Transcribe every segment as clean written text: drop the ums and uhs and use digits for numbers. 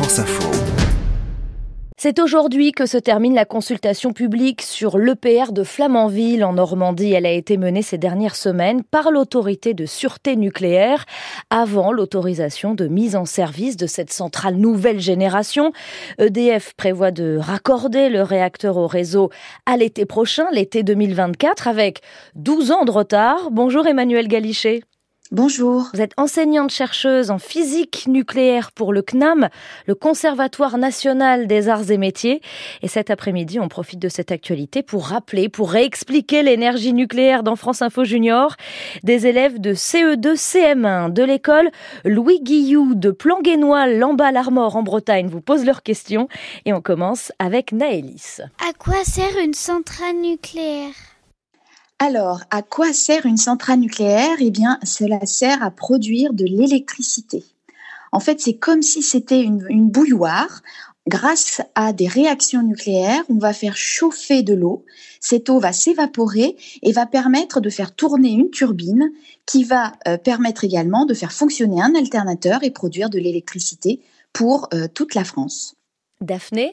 France Info. C'est aujourd'hui que se termine la consultation publique sur l'EPR de Flamanville en Normandie. Elle a été menée ces dernières semaines par l'autorité de sûreté nucléaire avant l'autorisation de mise en service de cette centrale nouvelle génération. EDF prévoit de raccorder le réacteur au réseau à l'été prochain, l'été 2024, avec 12 ans de retard. Bonjour Emmanuelle Galichet. Bonjour. Vous êtes enseignante-chercheuse en physique nucléaire pour le CNAM, le Conservatoire national des arts et métiers. Et cet après-midi, on profite de cette actualité pour rappeler, pour réexpliquer l'énergie nucléaire dans France Info Junior. Des élèves de CE2 CM1 de l'école Louis Guilloux de Planguénois, Lamballe-Armor en Bretagne vous posent leurs questions. Et on commence avec Naëlys. À quoi sert une centrale nucléaire ? Alors, à quoi sert une centrale nucléaire ? Eh bien, cela sert à produire de l'électricité. En fait, c'est comme si c'était une bouilloire. Grâce à des réactions nucléaires, on va faire chauffer de l'eau. Cette eau va s'évaporer et va permettre de faire tourner une turbine qui va permettre également de faire fonctionner un alternateur et produire de l'électricité pour toute la France. Daphné ?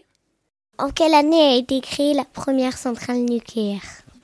En quelle année a été créée la première centrale nucléaire ?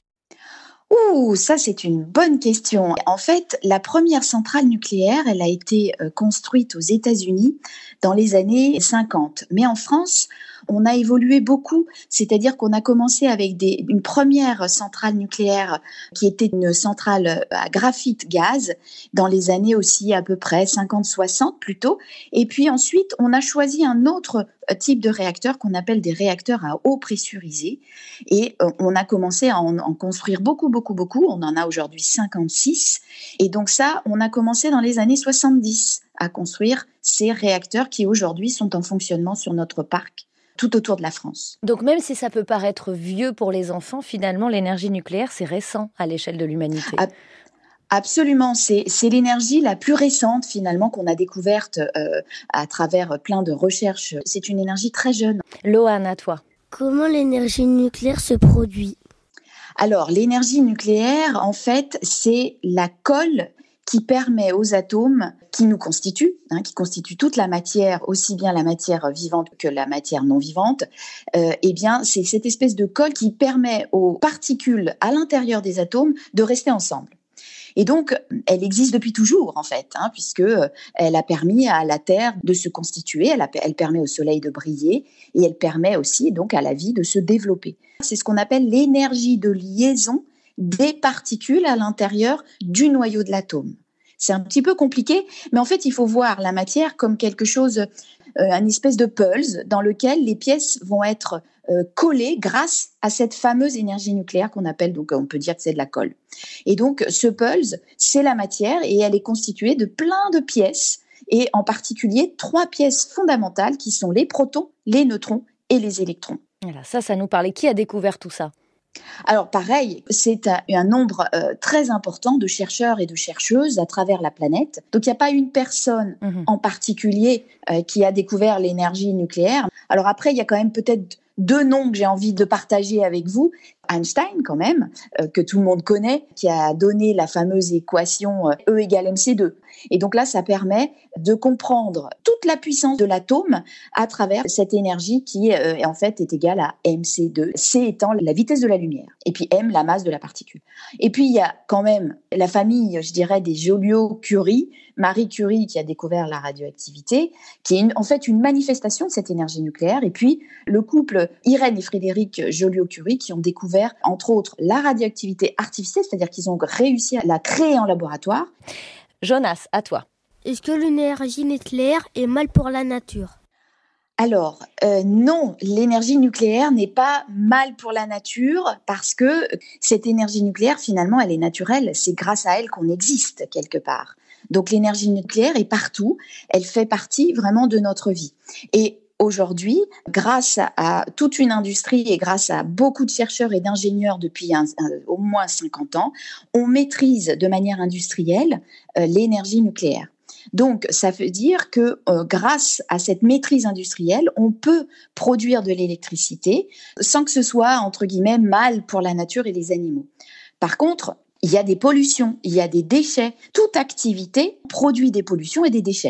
Ça c'est une bonne question. En fait, la première centrale nucléaire, elle a été construite aux États-Unis dans les années 50. Mais en France, on a évolué beaucoup, c'est-à-dire qu'on a commencé avec une première centrale nucléaire qui était une centrale à graphite gaz dans les années aussi à peu près 50-60 plutôt. Et puis ensuite, on a choisi un autre type de réacteur qu'on appelle des réacteurs à eau pressurisée. Et on a commencé à en construire beaucoup. On en a aujourd'hui 56. Et donc ça, on a commencé dans les années 70 à construire ces réacteurs qui aujourd'hui sont en fonctionnement sur notre parc tout autour de la France. Donc même si ça peut paraître vieux pour les enfants, finalement l'énergie nucléaire c'est récent à l'échelle de l'humanité. Absolument, c'est l'énergie la plus récente finalement qu'on a découverte à travers plein de recherches. C'est une énergie très jeune. Lohan, à toi. Comment l'énergie nucléaire se produit ? Alors l'énergie nucléaire, en fait, c'est la colle qui permet aux atomes qui nous constituent, qui constituent toute la matière, aussi bien la matière vivante que la matière non vivante, eh bien c'est cette espèce de colle qui permet aux particules à l'intérieur des atomes de rester ensemble. Et donc, elle existe depuis toujours, en fait, puisque elle a permis à la Terre de se constituer, elle permet au Soleil de briller, et elle permet aussi donc à la vie de se développer. C'est ce qu'on appelle l'énergie de liaison des particules à l'intérieur du noyau de l'atome. C'est un petit peu compliqué, mais en fait, il faut voir la matière comme quelque chose, une espèce de puzzle dans lequel les pièces vont être collées grâce à cette fameuse énergie nucléaire qu'on appelle, donc on peut dire que c'est de la colle. Et donc, ce puzzle, c'est la matière et elle est constituée de plein de pièces et en particulier 3 pièces fondamentales qui sont les protons, les neutrons et les électrons. Voilà, ça nous parlait. Qui a découvert tout ça ? Alors pareil, c'est un nombre très important de chercheurs et de chercheuses à travers la planète. Donc il n'y a pas une personne en particulier qui a découvert l'énergie nucléaire. Alors après, il y a quand même peut-être 2 noms que j'ai envie de partager avec vous. Einstein quand même, que tout le monde connaît, qui a donné la fameuse équation E égale mc2. Et donc là, ça permet de comprendre toute la puissance de l'atome à travers cette énergie qui en fait est égale à mc2, c étant la vitesse de la lumière, et puis m la masse de la particule. Et puis il y a quand même la famille, je dirais, des Joliot-Curie, Marie Curie qui a découvert la radioactivité, qui est en fait une manifestation de cette énergie nucléaire, et puis le couple Irène et Frédéric Joliot-Curie qui ont découvert entre autres la radioactivité artificielle, c'est-à-dire qu'ils ont réussi à la créer en laboratoire. Jonas, à toi. Est-ce que l'énergie nucléaire est mal pour la nature ? Alors, non, l'énergie nucléaire n'est pas mal pour la nature parce que cette énergie nucléaire, finalement, elle est naturelle. C'est grâce à elle qu'on existe quelque part. Donc, l'énergie nucléaire est partout. Elle fait partie vraiment de notre vie. Et aujourd'hui, grâce à toute une industrie et grâce à beaucoup de chercheurs et d'ingénieurs depuis au moins 50 ans, on maîtrise de manière industrielle l'énergie nucléaire. Donc, ça veut dire que grâce à cette maîtrise industrielle, on peut produire de l'électricité sans que ce soit, entre guillemets, mal pour la nature et les animaux. Par contre, il y a des pollutions, il y a des déchets. Toute activité produit des pollutions et des déchets.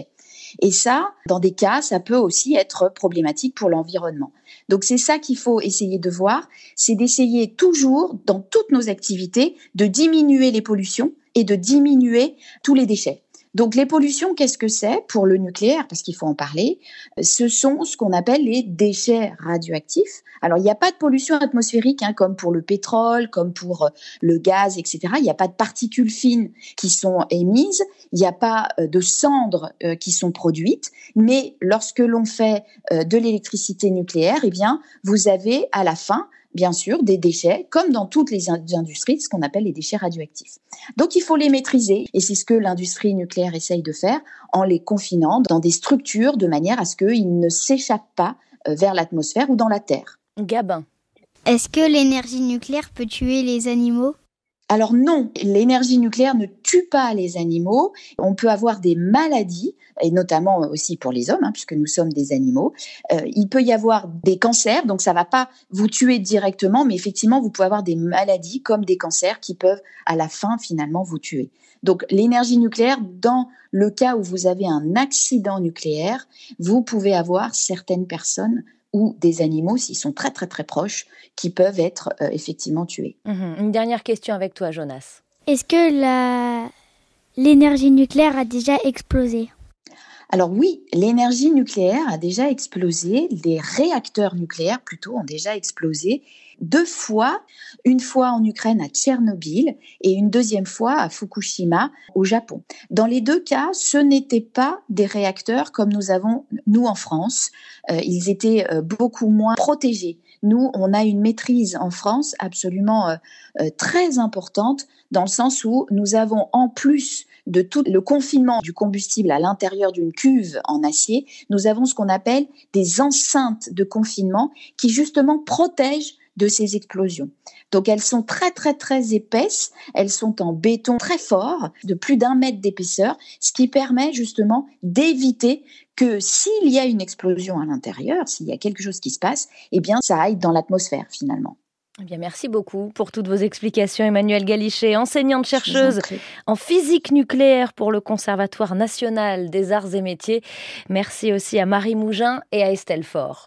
Et ça, dans des cas, ça peut aussi être problématique pour l'environnement. Donc c'est ça qu'il faut essayer de voir, c'est d'essayer toujours, dans toutes nos activités, de diminuer les pollutions et de diminuer tous les déchets. Donc les pollutions, qu'est-ce que c'est pour le nucléaire? Parce qu'il faut en parler. Ce sont ce qu'on appelle les déchets radioactifs. Alors il n'y a pas de pollution atmosphérique comme pour le pétrole, comme pour le gaz, etc. Il n'y a pas de particules fines qui sont émises, il n'y a pas de cendres qui sont produites. Mais lorsque l'on fait de l'électricité nucléaire, eh bien vous avez à la fin bien sûr, des déchets, comme dans toutes les industries, ce qu'on appelle les déchets radioactifs. Donc, il faut les maîtriser, et c'est ce que l'industrie nucléaire essaye de faire en les confinant dans des structures de manière à ce qu'ils ne s'échappent pas vers l'atmosphère ou dans la Terre. Gabin. Est-ce que l'énergie nucléaire peut tuer les animaux ? Alors non, l'énergie nucléaire ne tue pas les animaux. On peut avoir des maladies, et notamment aussi pour les hommes, puisque nous sommes des animaux. Il peut y avoir des cancers, donc ça ne va pas vous tuer directement, mais effectivement, vous pouvez avoir des maladies comme des cancers qui peuvent à la fin finalement vous tuer. Donc l'énergie nucléaire, dans le cas où vous avez un accident nucléaire, vous pouvez avoir certaines personnes ou des animaux, s'ils sont très très très proches, qui peuvent être effectivement tués. Une dernière question avec toi, Jonas. Est-ce que l'énergie nucléaire a déjà explosé ? Alors oui, l'énergie nucléaire a déjà explosé, les réacteurs nucléaires plutôt ont déjà explosé 2 fois, une fois en Ukraine à Tchernobyl et une deuxième fois à Fukushima au Japon. Dans les 2 cas, ce n'étaient pas des réacteurs comme nous avons nous en France, ils étaient beaucoup moins protégés. Nous, on a une maîtrise en France absolument très importante dans le sens où nous avons en plus de tout le confinement du combustible à l'intérieur d'une cuve en acier, nous avons ce qu'on appelle des enceintes de confinement qui justement protègent de ces explosions. Donc elles sont très très très épaisses, elles sont en béton très fort, de plus d'1 mètre d'épaisseur, ce qui permet justement d'éviter que s'il y a une explosion à l'intérieur, s'il y a quelque chose qui se passe, eh bien ça aille dans l'atmosphère finalement. Eh bien, merci beaucoup pour toutes vos explications, Emmanuelle Galichet, enseignante-chercheuse en physique nucléaire pour le Conservatoire national des arts et métiers. Merci aussi à Marie Mougin et à Estelle Faure.